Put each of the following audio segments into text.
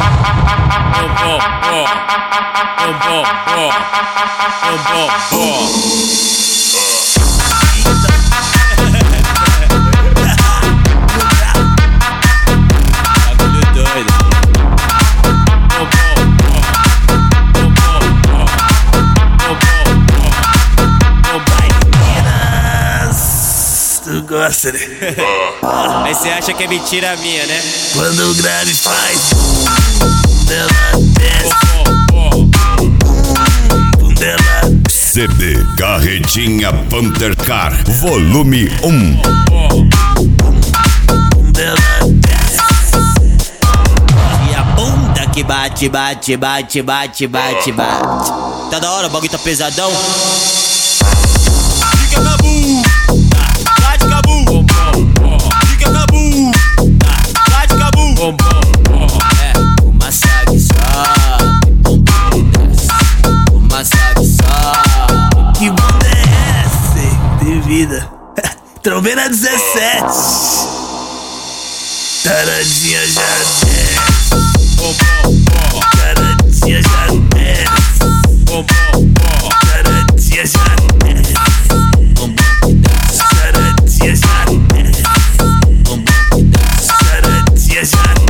Tu gosta, né? Aí cê acha que é mentira minha, né? Quando o grave faz ela desce, ela CD Carretinha Panther Car Volume 1. ela desce. E a bunda que bate, bate, bate, bate, bate, bate. Tá da hora, o bagulho tá pesadão. Fica cabu, bate cabu. Fica cabu, bate cabu. É, uma sabe só, uma sabe só. Que bunda é essa, hein? De vida. Trombeira 17. Taradinha já desce. Taradinha já desce. Taradinha já desce. Taradinha já desce. Taradinha já desce.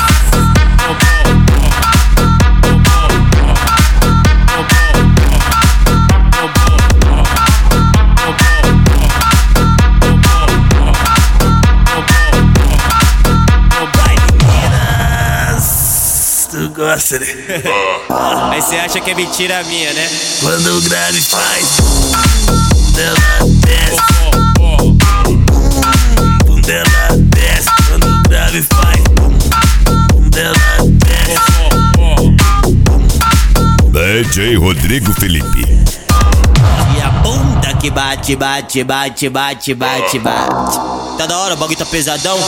Tu gosta, né? Aí cê acha que é mentira minha, né? Quando o grave faz ela desce. Ela desce. Quando o grave faz ela desce. DJ Rodrigo Felipe. E a bunda que bate, bate, bate, bate, bate, bate. Tá da hora, o bagulho tá pesadão.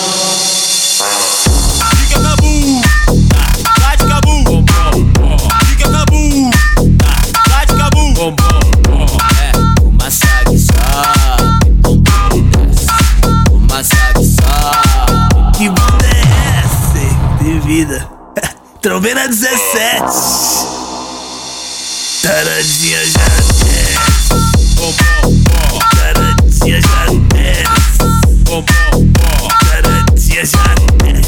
Fica cabu, bate cabu. Fica cabu, bate cabu. É, uma sabe só, uma sabe só. Que bunda é essa, hein? De vida. Trombeira 17. Taradinha já desce. Taradinha já desce. Taradinha já desce.